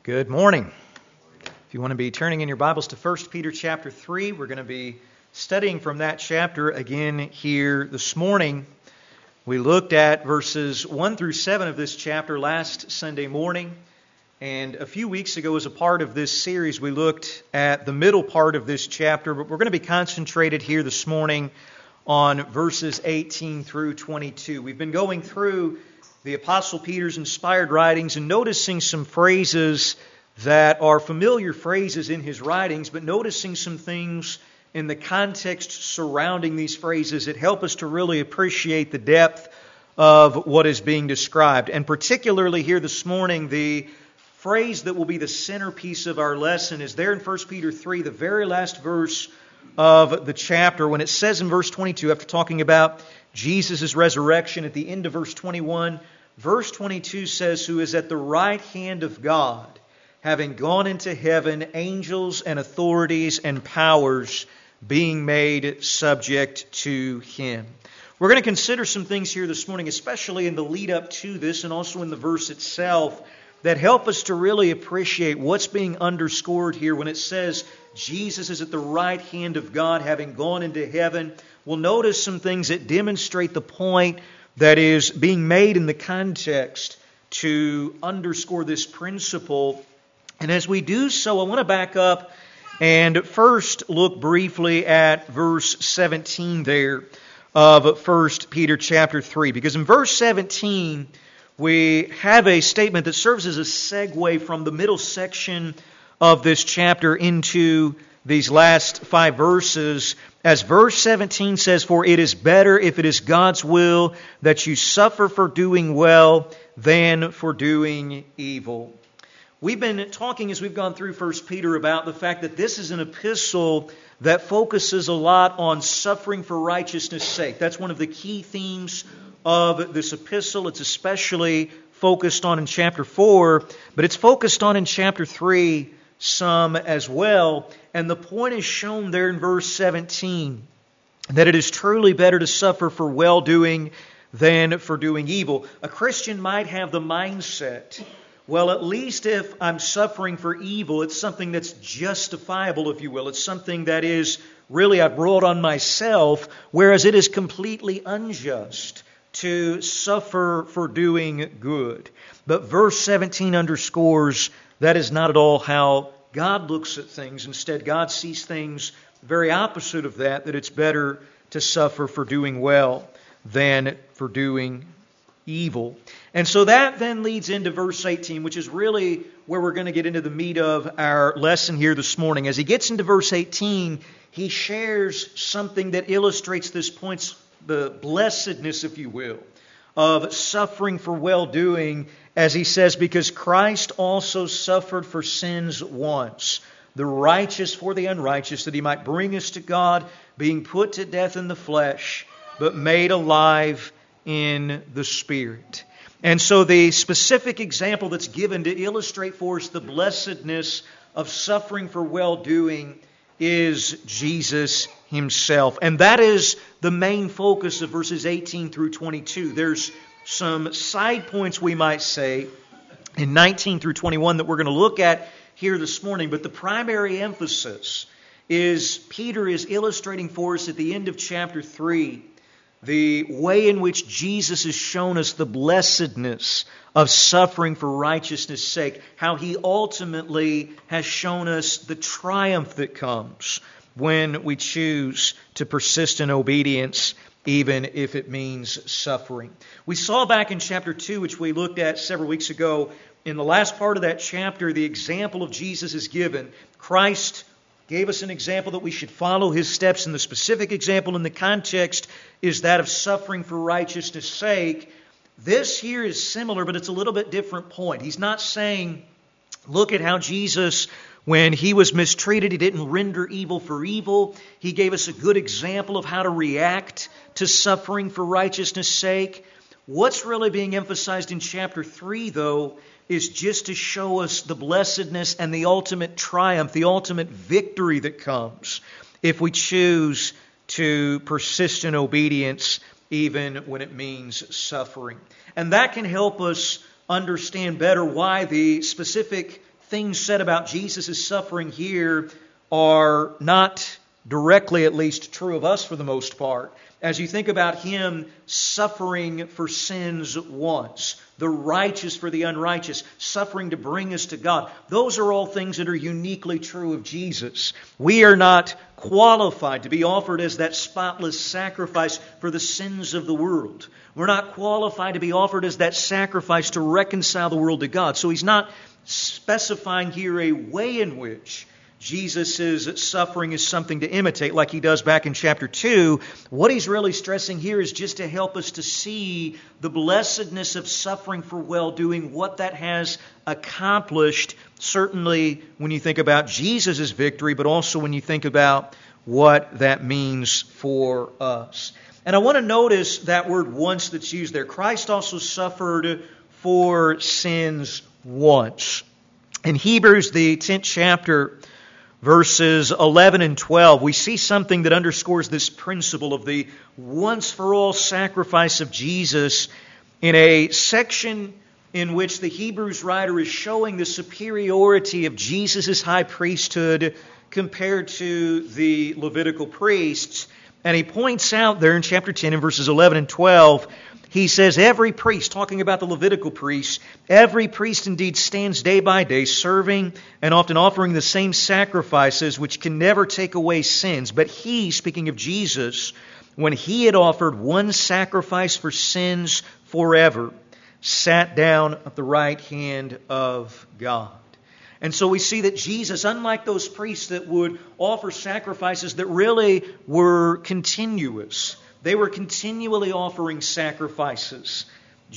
Good morning. If you want to be turning in your Bibles to 1 Peter chapter 3, we're going to be studying from that chapter again here this morning. We looked at verses 1 through 7 of this chapter last Sunday morning, and a few weeks ago as a part of this series we looked at the middle part of this chapter, but we're going to be concentrated here this morning on verses 18 through 22. We've been going through the Apostle Peter's inspired writings and noticing some phrases that are familiar phrases in his writings, but noticing some things in the context surrounding these phrases that help us to really appreciate the depth of what is being described. And particularly here this morning, the phrase that will be the centerpiece of our lesson is there in 1 Peter 3, the very last verse of the chapter, when it says in verse 22, after talking about Jesus' resurrection at the end of verse 21, verse 22 says, "Who is at the right hand of God, having gone into heaven, angels and authorities and powers being made subject to Him." We're going to consider some things here this morning, especially in the lead up to this and also in the verse itself, that help us to really appreciate what's being underscored here when it says Jesus is at the right hand of God, having gone into heaven. We'll notice some things that demonstrate the point that is being made in the context to underscore this principle. And as we do so, I want to back up and first look briefly at verse 17 there of 1 Peter chapter 3. Because in verse 17, we have a statement that serves as a segue from the middle section of this chapter into these last 5 verses. As verse 17 says, "For it is better, if it is God's will, that you suffer for doing well than for doing evil." We've been talking as we've gone through 1 Peter about the fact that this is an epistle that focuses a lot on suffering for righteousness' sake. That's one of the key themes of this epistle. It's especially focused on in chapter 4, but it's focused on in chapter 3 some as well. And the point is shown there in verse 17, that it is truly better to suffer for well-doing than for doing evil. A Christian might have the mindset, well, at least if I'm suffering for evil, it's something that's justifiable, if you will. It's something that is really I've brought on myself, whereas it is completely unjust to suffer for doing good. But verse 17 underscores that is not at all how God looks at things. Instead, God sees things very opposite of that it's better to suffer for doing well than for doing evil. And so that then leads into verse 18, which is really where we're going to get into the meat of our lesson here this morning. As he gets into verse 18, he shares something that illustrates this point, the blessedness, if you will, of suffering for well-doing, as he says, "Because Christ also suffered for sins once, the righteous for the unrighteous, that He might bring us to God, being put to death in the flesh, but made alive in the Spirit." And so the specific example that's given to illustrate for us the blessedness of suffering for well-doing is Jesus Himself. And that is the main focus of verses 18 through 22. There's some side points, we might say, in 19 through 21 that we're going to look at here this morning. But the primary emphasis is Peter is illustrating for us at the end of chapter 3 the way in which Jesus has shown us the blessedness of suffering for righteousness' sake, how He ultimately has shown us the triumph that comes when we choose to persist in obedience, even if it means suffering. We saw back in chapter 2, which we looked at several weeks ago, in the last part of that chapter, the example of Jesus is given. Christ gave us an example that we should follow His steps, and the specific example in the context is that of suffering for righteousness' sake. This here is similar, but it's a little bit different point. He's not saying, look at how Jesus, when He was mistreated, He didn't render evil for evil. He gave us a good example of how to react to suffering for righteousness' sake. What's really being emphasized in chapter 3, though, is just to show us the blessedness and the ultimate triumph, the ultimate victory that comes if we choose to persist in obedience, even when it means suffering. And that can help us understand better why the specific things said about Jesus' suffering here are not directly, at least, true of us for the most part. As you think about Him suffering for sins once, the righteous for the unrighteous, suffering to bring us to God, those are all things that are uniquely true of Jesus. We are not qualified to be offered as that spotless sacrifice for the sins of the world. We're not qualified to be offered as that sacrifice to reconcile the world to God. So He's not specifying here a way in which Jesus' suffering is something to imitate like He does back in chapter 2. What He's really stressing here is just to help us to see the blessedness of suffering for well-doing, what that has accomplished, certainly when you think about Jesus' victory, but also when you think about what that means for us. And I want to notice that word once that's used there. Christ also suffered for sins once. In Hebrews, the 10th chapter, verses 11 and 12, we see something that underscores this principle of the once-for-all sacrifice of Jesus in a section in which the Hebrews writer is showing the superiority of Jesus' high priesthood compared to the Levitical priests. And he points out there in chapter 10 in verses 11 and 12, he says, every priest, talking about the Levitical priests, every priest indeed stands day by day serving and often offering the same sacrifices which can never take away sins. But He, speaking of Jesus, when He had offered one sacrifice for sins forever, sat down at the right hand of God. And so we see that Jesus, unlike those priests that would offer sacrifices that really were continuous, they were continually offering sacrifices.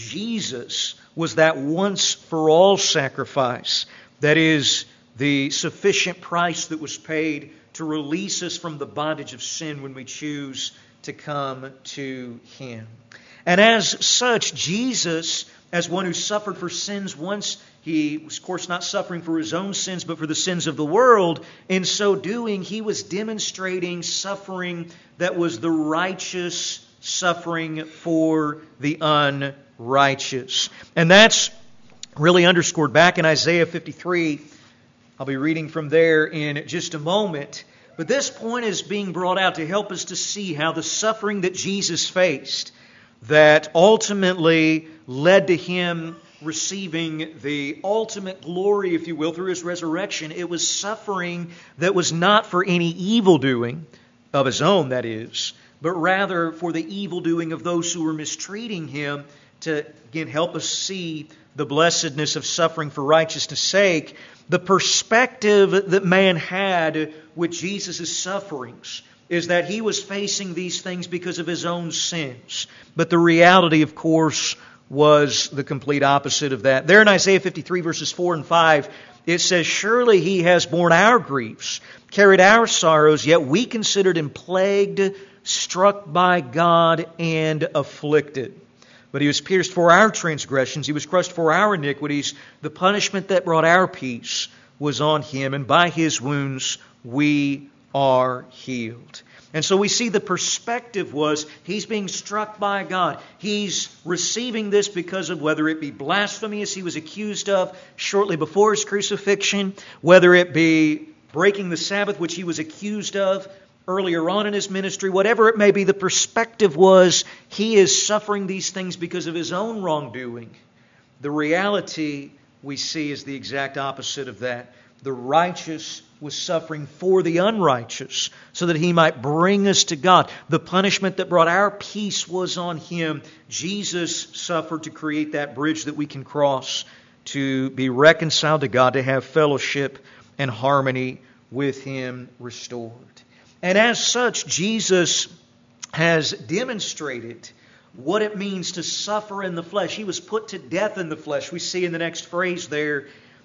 Jesus was that once-for-all sacrifice. That is the sufficient price that was paid to release us from the bondage of sin when we choose to come to Him. And as such, Jesus, as one who suffered for sins once, He was, of course, not suffering for His own sins, but for the sins of the world. In so doing, He was demonstrating suffering that was the righteous suffering for the unrighteous. And that's really underscored back in Isaiah 53. I'll be reading from there in just a moment. But this point is being brought out to help us to see how the suffering that Jesus faced, that ultimately led to Him receiving the ultimate glory, if you will, through His resurrection, it was suffering that was not for any evil doing of His own, that is, but rather for the evil doing of those who were mistreating Him, to again help us see the blessedness of suffering for righteousness' sake. The perspective that man had with Jesus' sufferings is that He was facing these things because of His own sins. But the reality, of course, was the complete opposite of that. There in Isaiah 53 verses 4 and 5, it says, surely He has borne our griefs, carried our sorrows, yet we considered Him plagued, struck by God, and afflicted. But He was pierced for our transgressions, He was crushed for our iniquities. The punishment that brought our peace was on Him, and by His wounds we are healed. And so we see the perspective was He's being struck by God. He's receiving this because of whether it be blasphemy, as He was accused of shortly before His crucifixion, whether it be breaking the Sabbath, which He was accused of earlier on in His ministry, whatever it may be, the perspective was He is suffering these things because of His own wrongdoing. The reality we see is the exact opposite of that. The righteous was suffering for the unrighteous so that He might bring us to God. The punishment that brought our peace was on Him. Jesus suffered to create that bridge that we can cross to be reconciled to God, to have fellowship and harmony with Him restored. And as such, Jesus has demonstrated what it means to suffer in the flesh. He was put to death in the flesh. We see in the next phrase there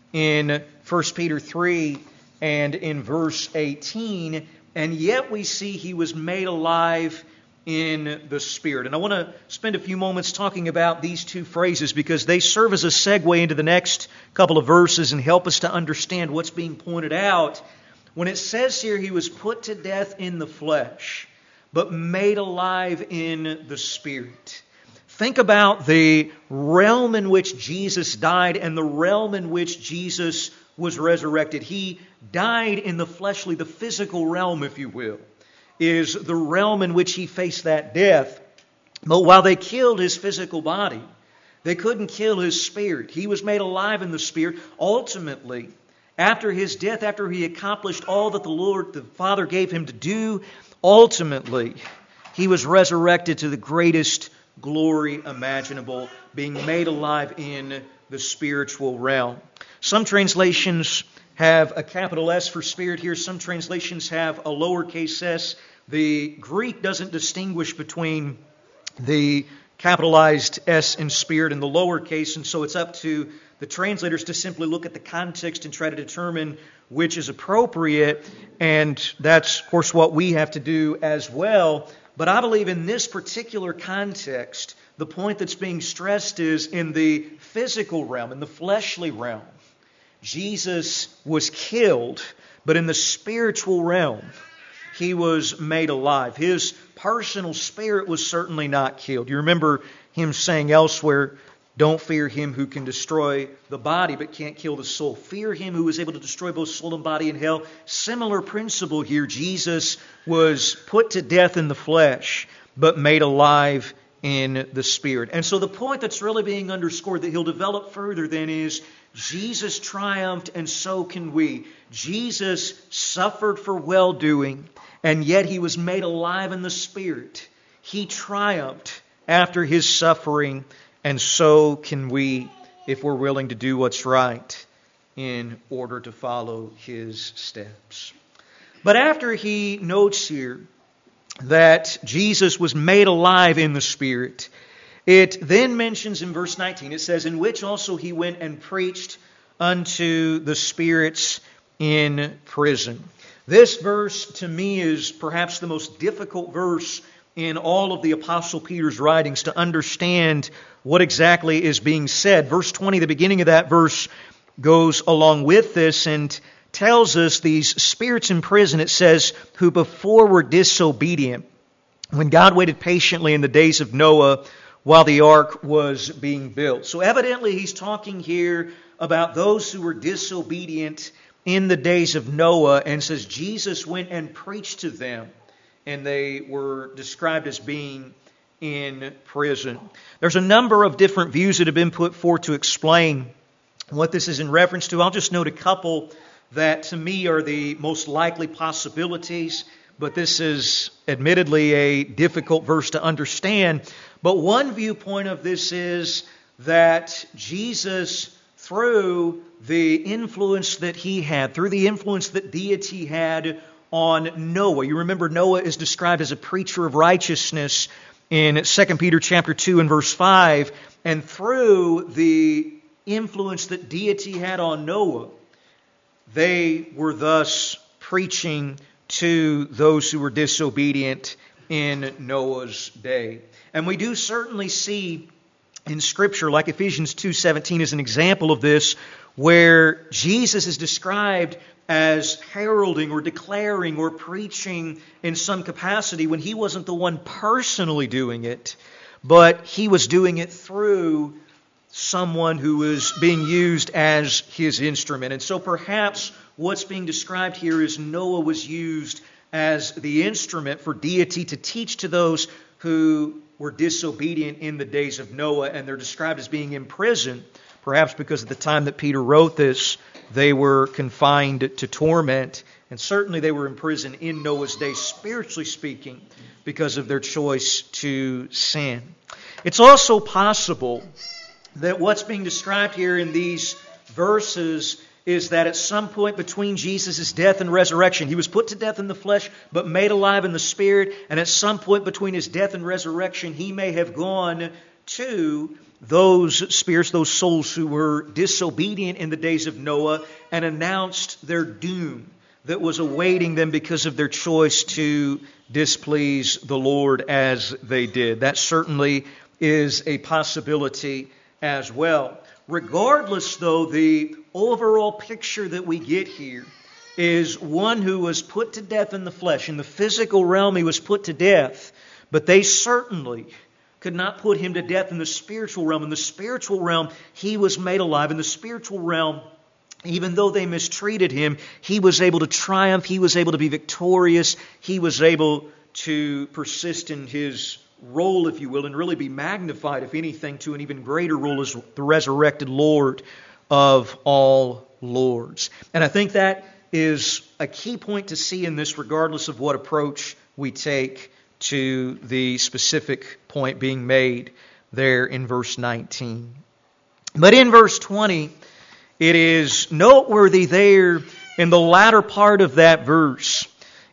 in 1 Peter 3 and in verse 18, and yet we see He was made alive in the Spirit. And I want to spend a few moments talking about these two phrases because they serve as a segue into the next couple of verses and help us to understand what's being pointed out. When it says here He was put to death in the flesh, but made alive in the Spirit. Think about the realm in which Jesus died and the realm in which Jesus was resurrected. He died in the fleshly, the physical realm, if you will, is the realm in which He faced that death. But while they killed His physical body, they couldn't kill His spirit. He was made alive in the Spirit. Ultimately, after His death, after He accomplished all that the Lord, the Father, gave Him to do, ultimately, He was resurrected to the greatest glory imaginable, being made alive in the spiritual realm. Some translations have a capital S for Spirit here. Some translations have a lowercase s. The Greek doesn't distinguish between the capitalized S in Spirit and the lowercase, and so it's up to the translators to simply look at the context and try to determine which is appropriate, and that's, of course, what we have to do as well. But I believe in this particular context, the point that's being stressed is in the physical realm, in the fleshly realm. Jesus was killed, but in the spiritual realm, He was made alive. His personal spirit was certainly not killed. You remember Him saying elsewhere, don't fear him who can destroy the body but can't kill the soul. Fear Him who is able to destroy both soul and body in hell. Similar principle here. Jesus was put to death in the flesh but made alive in the Spirit. And so the point that's really being underscored that He'll develop further then is Jesus triumphed and so can we. Jesus suffered for well-doing and yet He was made alive in the Spirit. He triumphed after His suffering, and so can we if we're willing to do what's right in order to follow His steps. But after he notes here that Jesus was made alive in the Spirit, it then mentions in verse 19, it says, in which also He went and preached unto the spirits in prison. This verse to me is perhaps the most difficult verse in all of the Apostle Peter's writings to understand what exactly is being said. Verse 20, the beginning of that verse, goes along with this and tells us these spirits in prison, it says, who before were disobedient, when God waited patiently in the days of Noah while the ark was being built. So evidently He's talking here about those who were disobedient in the days of Noah, and says Jesus went and preached to them, and they were described as being in prison. There's a number of different views that have been put forth to explain what this is in reference to. I'll just note a couple that to me are the most likely possibilities, but this is admittedly a difficult verse to understand. But one viewpoint of this is that Jesus, through the influence that He had, through the influence that deity had on Noah. You remember Noah is described as a preacher of righteousness in 2 Peter chapter 2 and verse 5. And through the influence that deity had on Noah, they were thus preaching to those who were disobedient in Noah's day. And we do certainly see in Scripture, like Ephesians 2:17 is an example of this, where Jesus is described as heralding or declaring or preaching in some capacity when He wasn't the one personally doing it, but He was doing it through someone who was being used as His instrument. And so perhaps what's being described here is Noah was used as the instrument for deity to teach to those who were disobedient in the days of Noah, and they're described as being in prison, perhaps because at the time that Peter wrote this, they were confined to torment, and certainly they were in prison in Noah's day, spiritually speaking, because of their choice to sin. It's also possible that what's being described here in these verses is that at some point between Jesus' death and resurrection, He was put to death in the flesh, but made alive in the Spirit, and at some point between His death and resurrection, He may have gone to those spirits, those souls who were disobedient in the days of Noah, and announced their doom that was awaiting them because of their choice to displease the Lord as they did. That certainly is a possibility as well. Regardless, though, the overall picture that we get here is one who was put to death in the flesh. In the physical realm, He was put to death, but they certainly could not put Him to death in the spiritual realm. In the spiritual realm, He was made alive. In the spiritual realm, Even though they mistreated him, he was able to triumph. He was able to be victorious. He was able to persist in his role, if you will, and really be magnified, if anything, to an even greater role as the resurrected Lord of all lords. And I think that is a key point to see in this, regardless of what approach we take to the specific point being made there in verse 19. But in verse 20, it is noteworthy there in the latter part of that verse.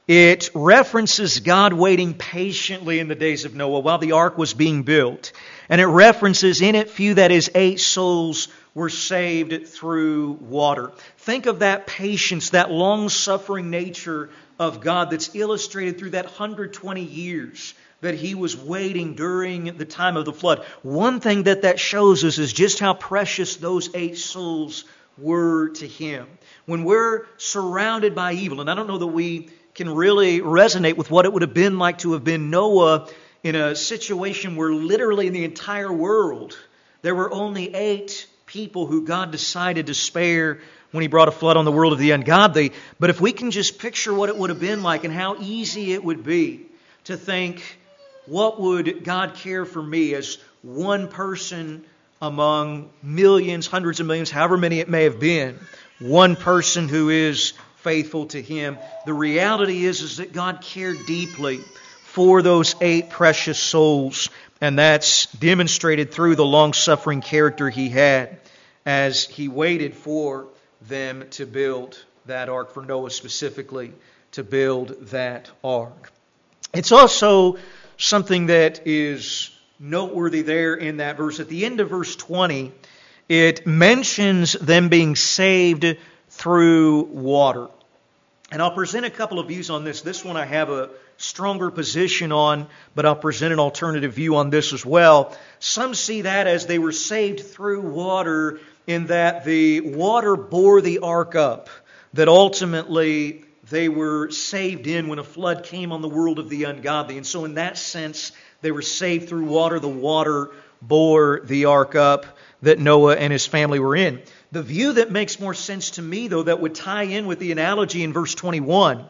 It references God waiting patiently in the days of Noah while the ark was being built. And it references in it few, that is 8 souls, were saved through water. Think of that patience, that long-suffering nature of God that's illustrated through that 120 years that He was waiting during the time of the flood. One thing that shows us is just how precious those 8 souls were to Him. When we're surrounded by evil, and I don't know that we can really resonate with what it would have been like to have been Noah in a situation where literally in the entire world there were only 8 people who God decided to spare when He brought a flood on the world of the ungodly. But if we can just picture what it would have been like and how easy it would be to think, what would God care for me as one person among millions, hundreds of millions, however many it may have been, one person who is faithful to Him. The reality is that God cared deeply for those 8 precious souls, and that's demonstrated through the long-suffering character He had as He waited for them to build that ark, for Noah specifically to build that ark. It's also something that is noteworthy there in that verse. At the end of verse 20, it mentions them being saved through water. And I'll present a couple of views on this. This one I have a stronger position on, but I'll present an alternative view on this as well. Some see that as they were saved through water, in that the water bore the ark up, that ultimately they were saved in when a flood came on the world of the ungodly. And so in that sense, they were saved through water. The water bore the ark up that Noah and his family were in. The view that makes more sense to me, though, that would tie in with the analogy in verse 21,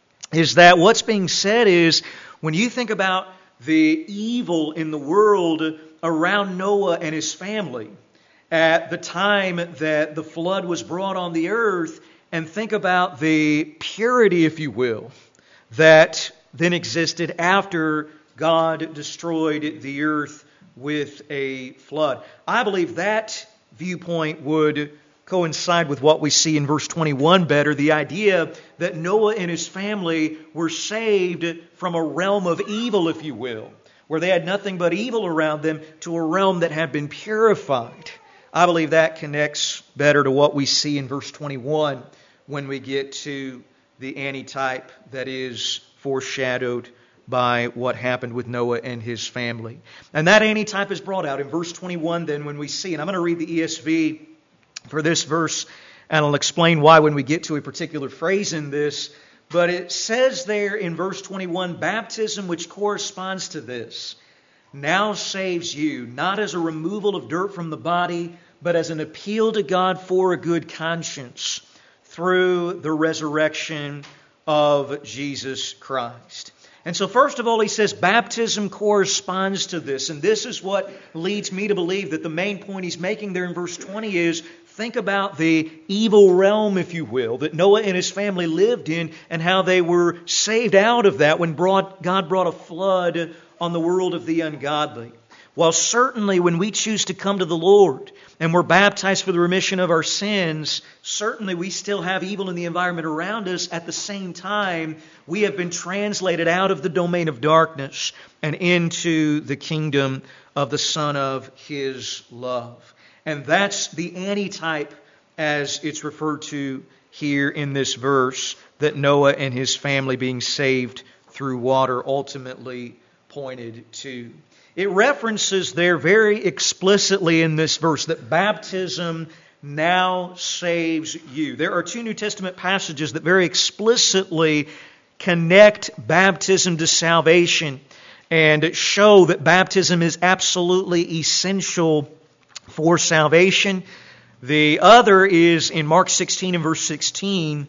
is that what's being said is, when you think about the evil in the world around Noah and his family at the time that the flood was brought on the earth, and think about the purity, if you will, that then existed after God destroyed the earth with a flood. I believe that viewpoint would coincide with what we see in verse 21 better, the idea that Noah and his family were saved from a realm of evil, if you will, where they had nothing but evil around them, to a realm that had been purified. I believe that connects better to what we see in verse 21 when we get to the antitype that is foreshadowed by what happened with Noah and his family. And that antitype is brought out in verse 21 then when we see, and I'm going to read the ESV for this verse, and I'll explain why when we get to a particular phrase in this. But it says there in verse 21, baptism which corresponds to this now saves you, not as a removal of dirt from the body, but as an appeal to God for a good conscience through the resurrection of Jesus Christ. And so first of all, he says baptism corresponds to this. And this is what leads me to believe that the main point he's making there in verse 20 is, think about the evil realm, if you will, that Noah and his family lived in, and how they were saved out of that when God brought a flood on the world of the ungodly. While certainly when we choose to come to the Lord and we're baptized for the remission of our sins, certainly we still have evil in the environment around us. At the same time, we have been translated out of the domain of darkness and into the kingdom of the Son of His love. And that's the antitype, as it's referred to here in this verse, that Noah and his family being saved through water ultimately pointed to. It references there very explicitly in this verse that baptism now saves you. There are 2 New Testament passages that very explicitly connect baptism to salvation and show that baptism is absolutely essential for salvation. The other is in Mark 16 and verse 16.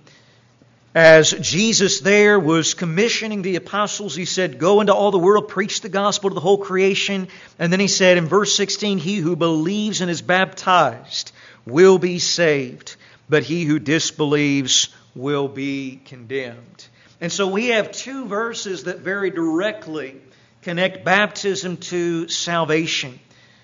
As Jesus there was commissioning the apostles, He said, "Go into all the world, preach the gospel to the whole creation." And then He said in verse 16, "He who believes and is baptized will be saved, but he who disbelieves will be condemned." And so we have two verses that very directly connect baptism to salvation.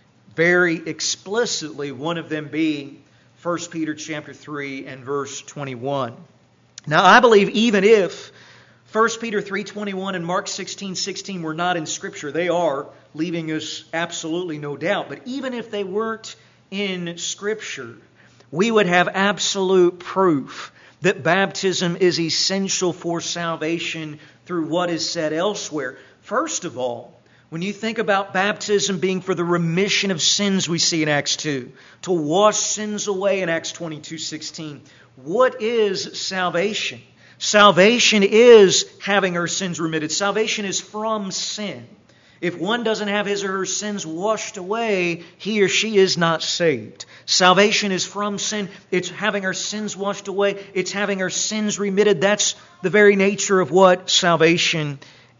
Very explicitly, one of them being 1 Peter chapter 3 and verse 21. Now, I believe even if 1 Peter 3:21 and Mark 16:16 were not in Scripture, they are, leaving us absolutely no doubt. But even if they weren't in Scripture, we would have absolute proof that baptism is essential for salvation through what is said elsewhere. First of all, when you think about baptism being for the remission of sins we see in Acts 2, to wash sins away in Acts 22:16, what is salvation? Salvation is having our sins remitted. Salvation is from sin. If one doesn't have his or her sins washed away, he or she is not saved. Salvation is from sin. It's having our sins washed away. It's having our sins remitted. That's the very nature of what salvation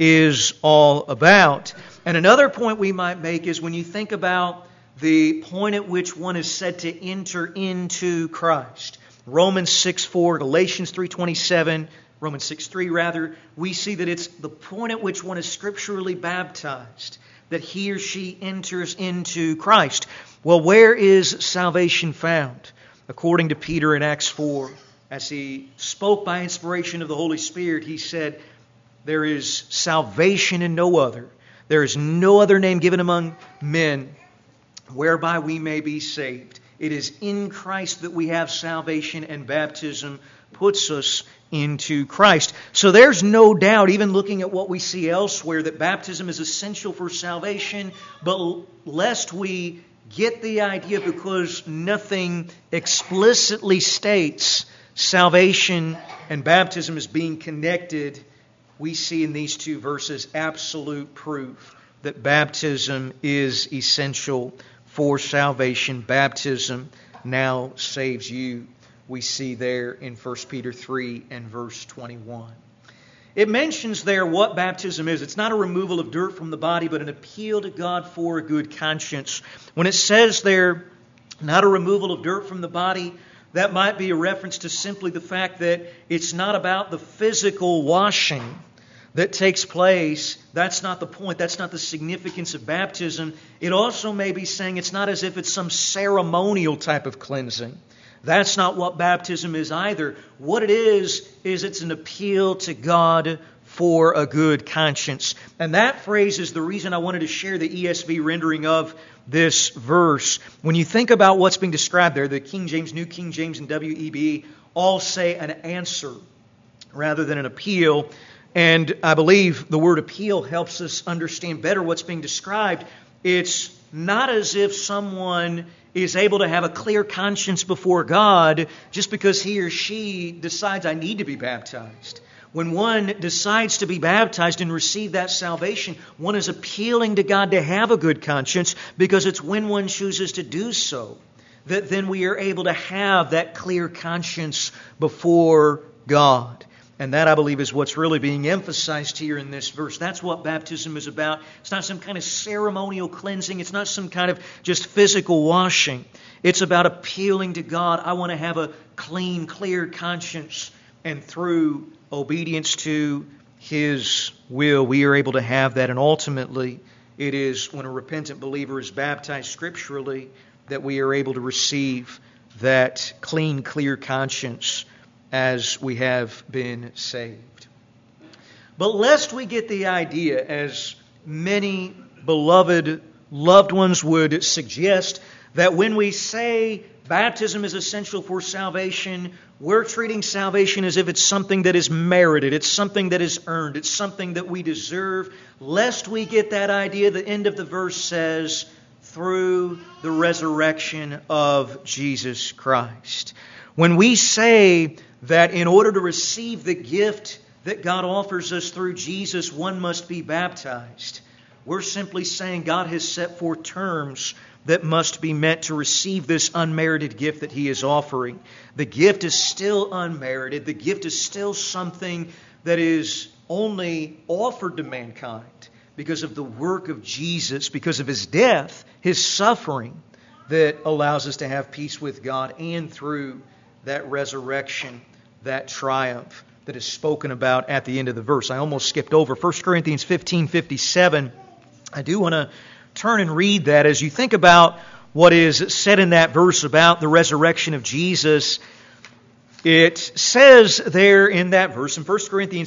is all about. And another point we might make is when you think about the point at which one is said to enter into Christ. Romans 6:4, Galatians 3:27, Romans 6:3 rather, we see that it's the point at which one is scripturally baptized, that he or she enters into Christ. Well, where is salvation found? According to Peter in Acts 4, as he spoke by inspiration of the Holy Spirit, he said, "There is salvation in no other. There is no other name given among men whereby we may be saved." It is in Christ that we have salvation, and baptism puts us into Christ. So there's no doubt, even looking at what we see elsewhere, that baptism is essential for salvation, but lest we get the idea because nothing explicitly states salvation and baptism as being connected, we see in these two verses absolute proof that baptism is essential for salvation. Baptism now saves you. We see there in 1 Peter 3 and verse 21. It mentions there what baptism is. It's not a removal of dirt from the body, but an appeal to God for a good conscience. When it says there, not a removal of dirt from the body, that might be a reference to simply the fact that it's not about the physical washing that takes place. That's not the point. That's not the significance of baptism. It also may be saying it's not as if it's some ceremonial type of cleansing. That's not what baptism is either. What it is it's an appeal to God for a good conscience. And that phrase is the reason I wanted to share the ESV rendering of this verse. When you think about what's being described there, the King James, New King James, and WEB all say an answer rather than an appeal. And I believe the word appeal helps us understand better what's being described. It's not as if someone is able to have a clear conscience before God just because he or she decides, "I need to be baptized." When one decides to be baptized and receive that salvation, one is appealing to God to have a good conscience, because it's when one chooses to do so that then we are able to have that clear conscience before God. And that, I believe, is what's really being emphasized here in this verse. That's what baptism is about. It's not some kind of ceremonial cleansing. It's not some kind of just physical washing. It's about appealing to God. I want to have a clean, clear conscience. And through obedience to His will, we are able to have that. And ultimately, it is when a repentant believer is baptized scripturally that we are able to receive that clean, clear conscience as we have been saved. But lest we get the idea, as many beloved loved ones would suggest, that when we say baptism is essential for salvation, we're treating salvation as if it's something that is merited, it's something that is earned, it's something that we deserve. Lest we get that idea, the end of the verse says, through the resurrection of Jesus Christ. When we say that in order to receive the gift that God offers us through Jesus, one must be baptized, we're simply saying God has set forth terms that must be met to receive this unmerited gift that He is offering. The gift is still unmerited. The gift is still something that is only offered to mankind because of the work of Jesus, because of His death, His suffering, that allows us to have peace with God, and through that resurrection, that triumph that is spoken about at the end of the verse. I almost skipped over 1 Corinthians 15:57. I do want to turn and read that. As you think about what is said in that verse about the resurrection of Jesus, it says there in that verse, in 1 Corinthians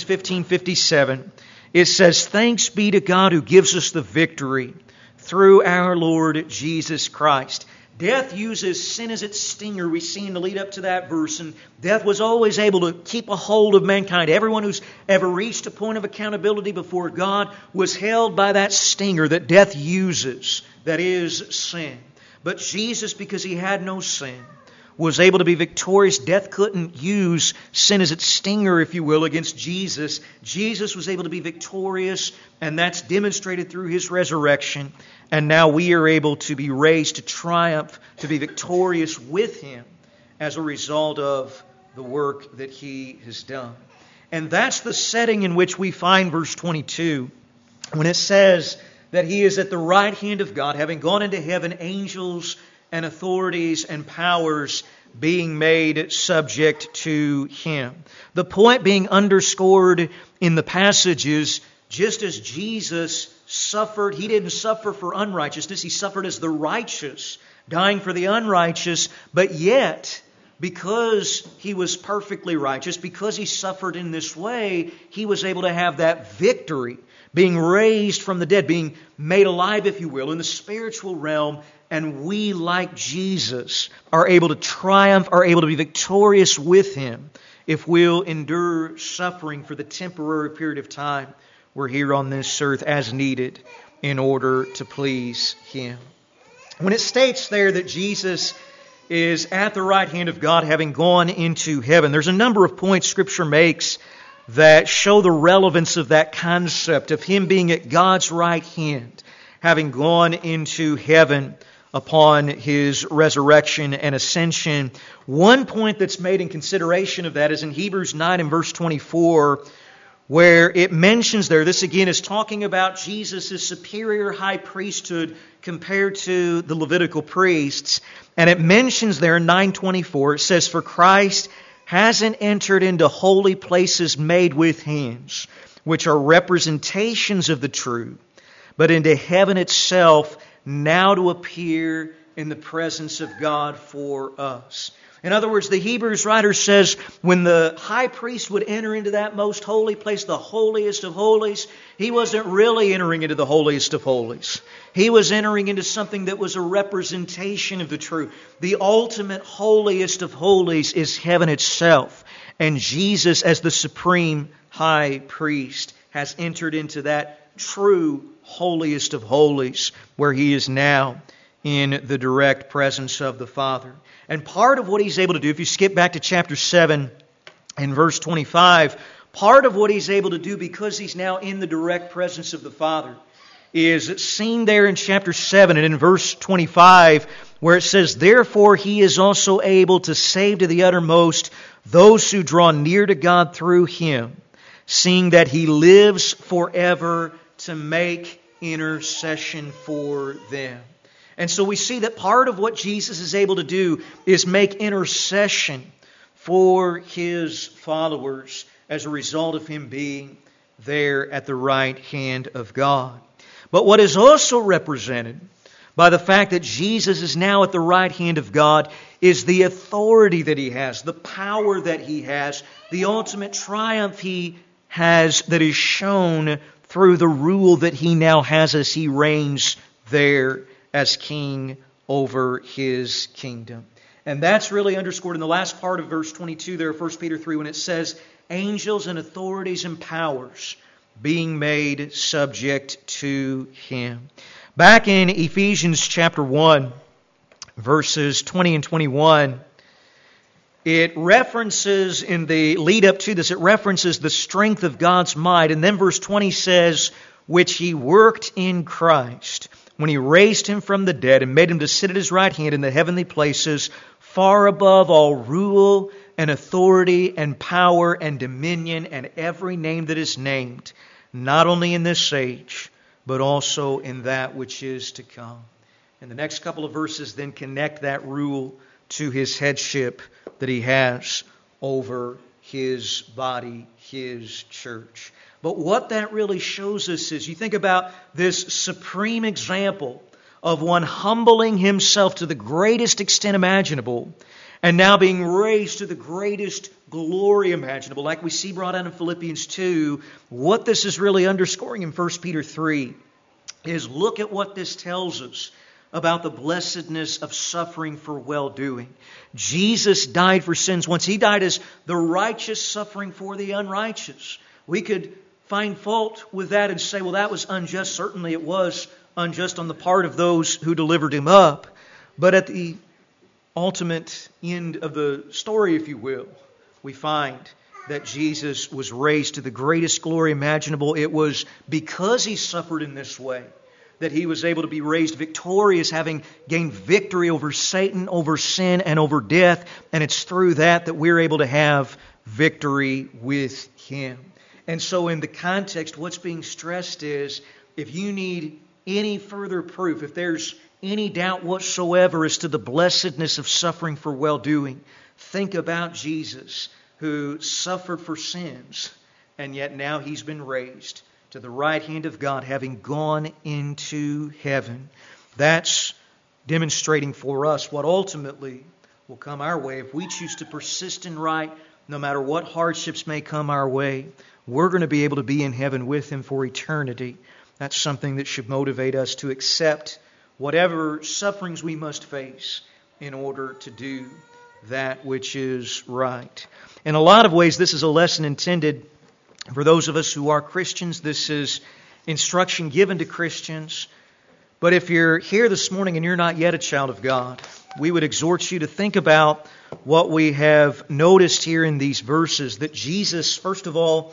15:57, it says, "Thanks be to God who gives us the victory through our Lord Jesus Christ." Death uses sin as its stinger. We see in the lead up to that verse, and death was always able to keep a hold of mankind. Everyone who's ever reached a point of accountability before God was held by that stinger that death uses, that is sin. But Jesus, because He had no sin, was able to be victorious. Death couldn't use sin as its stinger, if you will, against Jesus. Jesus was able to be victorious, and that's demonstrated through His resurrection. And now we are able to be raised to triumph, to be victorious with Him as a result of the work that He has done. And that's the setting in which we find verse 22, when it says that He is at the right hand of God, having gone into heaven, angels and authorities and powers being made subject to Him. The point being underscored in the passage is, just as Jesus suffered, He didn't suffer for unrighteousness. He suffered as the righteous, dying for the unrighteous. But yet, because He was perfectly righteous, because He suffered in this way, He was able to have that victory, being raised from the dead, being made alive, if you will, in the spiritual realm. And we, like Jesus, are able to triumph, are able to be victorious with Him if we'll endure suffering for the temporary period of time we're here on this earth as needed in order to please Him. When it states there that Jesus is at the right hand of God, having gone into heaven, there's a number of points Scripture makes that show the relevance of that concept of Him being at God's right hand, having gone into heaven upon His resurrection and ascension. One point that's made in consideration of that is in Hebrews 9 and verse 24, where it mentions there, this again is talking about Jesus' superior high priesthood compared to the Levitical priests. And it mentions there in 9:24, it says, "For Christ hasn't entered into holy places made with hands, which are representations of the true, but into heaven itself, now to appear in the presence of God for us." In other words, the Hebrews writer says when the high priest would enter into that most holy place, the holiest of holies, he wasn't really entering into the holiest of holies. He was entering into something that was a representation of the true. The ultimate holiest of holies is heaven itself. And Jesus, as the supreme high priest, has entered into that true holiest of holies, where He is now in the direct presence of the Father. And part of what He's able to do, if you skip back to chapter 7 and verse 25, part of what He's able to do because He's now in the direct presence of the Father is seen there in chapter 7 and in verse 25, where it says, "Therefore He is also able to save to the uttermost those who draw near to God through Him, seeing that He lives forever to make intercession for them." And so we see that part of what Jesus is able to do is make intercession for His followers as a result of Him being there at the right hand of God. But what is also represented by the fact that Jesus is now at the right hand of God is the authority that He has, the power that He has, the ultimate triumph He has that is shown through the rule that He now has as He reigns there as King over His kingdom. And that's really underscored in the last part of verse 22 there of 1 Peter 3, when it says, "Angels and authorities and powers being made subject to Him." Back in Ephesians chapter 1, verses 20 and 21, it references, in the lead up to this, it references the strength of God's might. And then verse 20 says, "Which He worked in Christ, when He raised Him from the dead and made Him to sit at His right hand in the heavenly places, far above all rule and authority and power and dominion and every name that is named, not only in this age, but also in that which is to come. And the next couple of verses then connect that rule to His headship that He has over His body, His church. But what that really shows us is, you think about this supreme example of one humbling himself to the greatest extent imaginable, and now being raised to the greatest glory imaginable, like we see brought out in Philippians 2. What this is really underscoring in 1 Peter 3 is, look at what this tells us about the blessedness of suffering for well-doing. Jesus died for sins once. He died as the righteous suffering for the unrighteous. We could find fault with that and say, well, that was unjust. Certainly it was unjust on the part of those who delivered Him up. But at the ultimate end of the story, if you will, we find that Jesus was raised to the greatest glory imaginable. It was because He suffered in this way that He was able to be raised victorious, having gained victory over Satan, over sin, and over death. And it's through that we're able to have victory with Him. And so in the context, what's being stressed is, if you need any further proof, if there's any doubt whatsoever as to the blessedness of suffering for well-doing, think about Jesus, who suffered for sins, and yet now He's been raised to the right hand of God, having gone into heaven. That's demonstrating for us what ultimately will come our way if we choose to persist in right, no matter what hardships may come our way. We're going to be able to be in heaven with Him for eternity. That's something that should motivate us to accept whatever sufferings we must face in order to do that which is right. In a lot of ways, this is a lesson intended for those of us who are Christians. This is instruction given to Christians. But if you're here this morning and you're not yet a child of God, we would exhort you to think about what we have noticed here in these verses, that Jesus, first of all,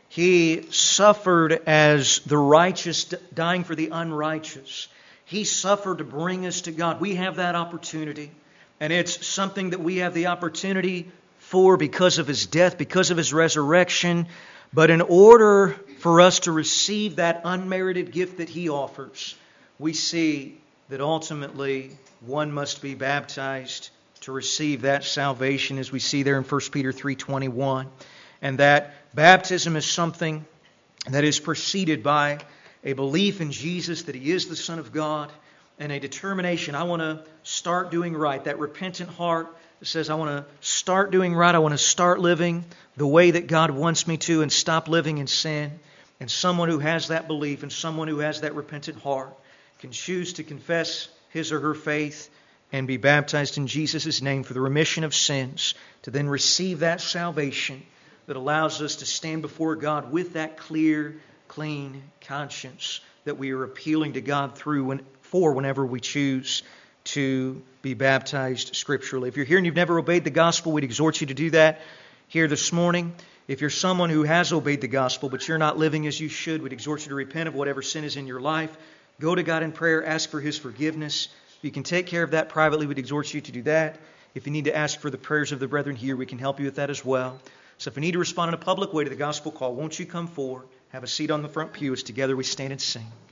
He suffered as the righteous, dying for the unrighteous. He suffered to bring us to God. We have that opportunity. And it's something that we have the opportunity for because of His death, because of His resurrection. But in order for us to receive that unmerited gift that He offers, we see that ultimately one must be baptized to receive that salvation, as we see there in 1 Peter 3:21. And that baptism is something that is preceded by a belief in Jesus, that He is the Son of God, and a determination, I want to start doing right. That repentant heart that says, I want to start doing right. I want to start living the way that God wants me to and stop living in sin. And someone who has that belief and someone who has that repentant heart can choose to confess his or her faith and be baptized in Jesus' name for the remission of sins, to then receive that salvation that allows us to stand before God with that clear, clean conscience that we are appealing to God for whenever we choose to be baptized scripturally. If you're here and you've never obeyed the gospel, we'd exhort you to do that here this morning. If you're someone who has obeyed the gospel but you're not living as you should, we'd exhort you to repent of whatever sin is in your life. Go to God in prayer, ask for His forgiveness. If you can take care of that privately, we'd exhort you to do that. If you need to ask for the prayers of the brethren here, we can help you with that as well. So if you need to respond in a public way to the gospel call, won't you come forward, have a seat on the front pew as together we stand and sing.